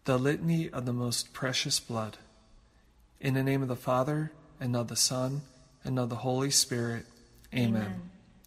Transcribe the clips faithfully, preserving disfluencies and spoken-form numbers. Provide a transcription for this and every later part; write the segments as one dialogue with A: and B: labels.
A: The Litany of the Most Precious Blood. In the name of the Father, and of the Son, and of the Holy Spirit. Amen. Amen.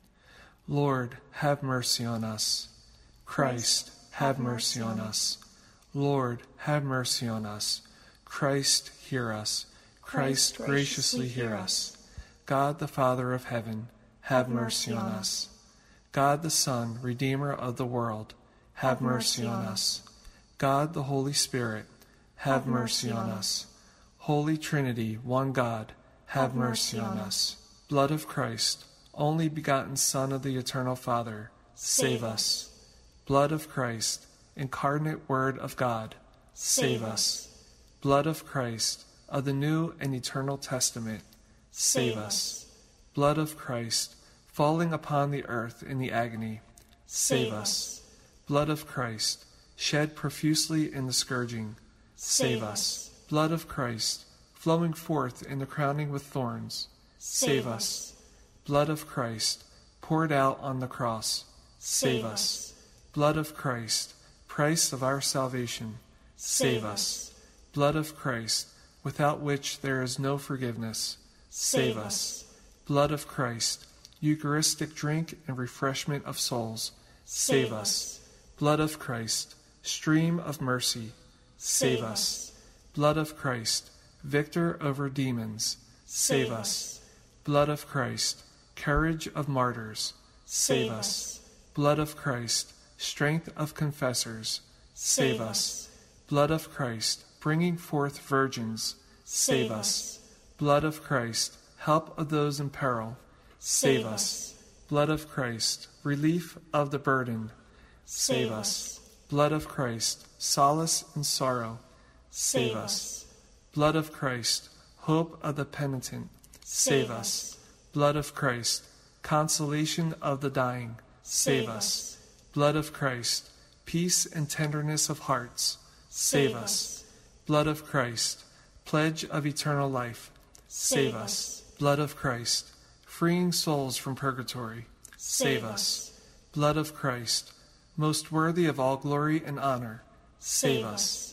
A: Lord, have mercy on us. Christ, have mercy on us. Lord, have mercy on us. Christ, hear us. Christ, graciously hear us. God the Father of heaven, have mercy on us. God the Son, Redeemer of the world, have mercy on us. God the Holy Spirit, have mercy on us. Holy Trinity, one God, have mercy on us. Blood of Christ, only begotten Son of the Eternal Father, save us. Blood of Christ, incarnate Word of God, save us. Blood of Christ, of the New and Eternal Testament, save us. Blood of Christ, falling upon the earth in the agony, save us. Blood of Christ, shed profusely in the scourging, save us. Blood of Christ, flowing forth in the crowning with thorns, save us. Blood of Christ, poured out on the cross, save us. Blood of Christ, price of our salvation, save us. Blood of Christ, without which there is no forgiveness, save us. Blood of Christ, Eucharistic drink and refreshment of souls, save us. Blood of Christ, stream of mercy, save us. Blood of Christ, victor over demons, save us. Blood of Christ, courage of martyrs, save us. Blood of Christ, strength of confessors, save us. Blood of Christ, bringing forth virgins, save us. Blood of Christ, help of those in peril, save us. Blood of Christ, relief of the burdened, save us. Blood of Christ, solace in sorrow, save us. Blood of Christ, hope of the penitent, save us. Blood of Christ, consolation of the dying, save us. Blood of Christ, peace and tenderness of hearts, save us. Blood of Christ, pledge of eternal life, save us. Blood of Christ, freeing souls from purgatory, save us. Blood of Christ, most worthy of all glory and honor, save us.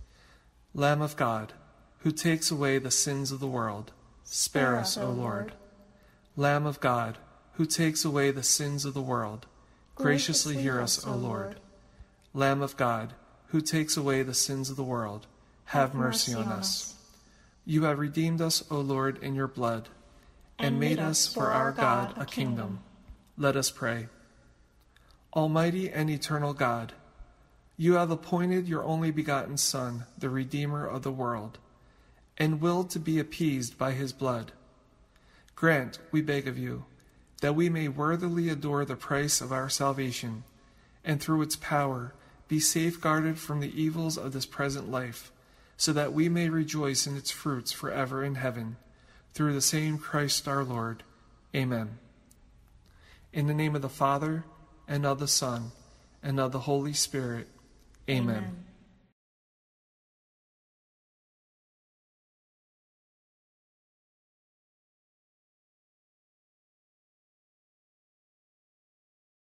A: Lamb of God, who takes away the sins of the world, spare us, O Lord. Lamb of God, who takes away the sins of the world, graciously hear us, O Lord. Lamb of God, who takes away the sins of the world, have mercy on us. You have redeemed us, O Lord, in your blood, and made us for our God a kingdom. Let us pray. Almighty and eternal God, you have appointed your only begotten Son, the Redeemer of the world, and willed to be appeased by his blood. Grant, we beg of you, that we may worthily adore the price of our salvation, and through its power be safeguarded from the evils of this present life, so that we may rejoice in its fruits forever in heaven, through the same Christ our Lord. Amen. In the name of the Father, and of the Son, and of the Holy Spirit. Amen. Amen.